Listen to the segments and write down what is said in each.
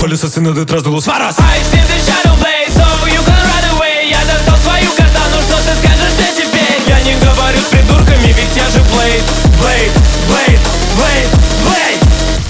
Полюсасы на этот раз дулус Варас. I've seen the shadow blaze, so you can run away. Я достал свою катану, что ты скажешь мне теперь? Я не говорю с придурками, ведь я же Блейд. Блейд, Блейд, Блейд, Блейд.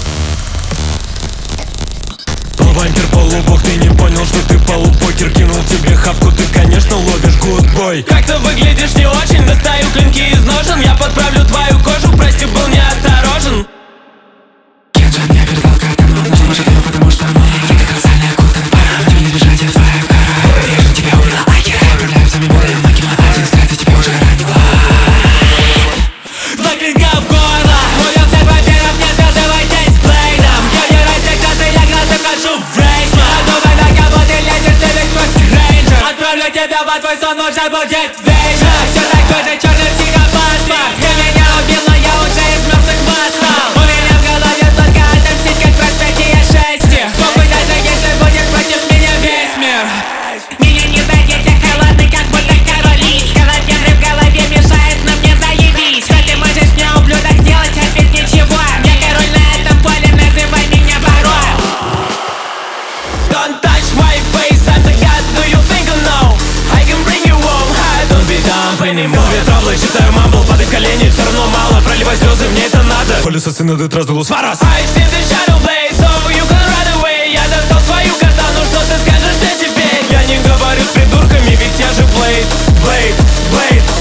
Вампир полубог, ты не понял, что ты полупокер. Кинул тебе хавку, ты, конечно, ловишь гудбой. Как ты выглядишь не очень, достаю клинки из ножен. Я подправлю твою кожу, прости, был неосторожен. Кенджин, я передал катану, нужно может ее, потому что мы это колоссальная култан пара. Мне не избежать от твоей кара. Я же тебя убила, лайкер. Управляю всеми боем, макима. Один взгляд, и тебя уже ранила. Два клинка в горло, увел всех вампиров, не связывайтесь с Блейдом. Я не раз, когда ты легла, захожу в рейс. Подумай, на кого ты лезешь, ты ведь просто рейнджер. Отправлю тебя во твой сон, может будет вечер. Все такой же черный психопаспорт. Ты меня убил, но я уже из мертвых восстал. У меня в голове только отомстить, как проспектия 6. Похуй, даже если будет против меня весь мир. Меня не задеть, холодный, как будто королевского. Вихры в голове мешают, но мне заебись. Что ты можешь мне, ублюдок, сделать? Опять ничего. Я король на этом поле, называй меня барон. Don't touch my face, I'm the god, do you think I know? I can bring you home, I don't be dumb anymore. Ветровлы, читаю мамбл, падай в колени, все равно мало. Проливай слезы, мне это надо. Полюсасы на этот раз дулус Варас. I've seen the shadow blaze, so you can run away. Я достал свою катану, что ты скажешь мне теперь? Я не говорю с придурками, ведь я же Блейд. Блейд, Блейд,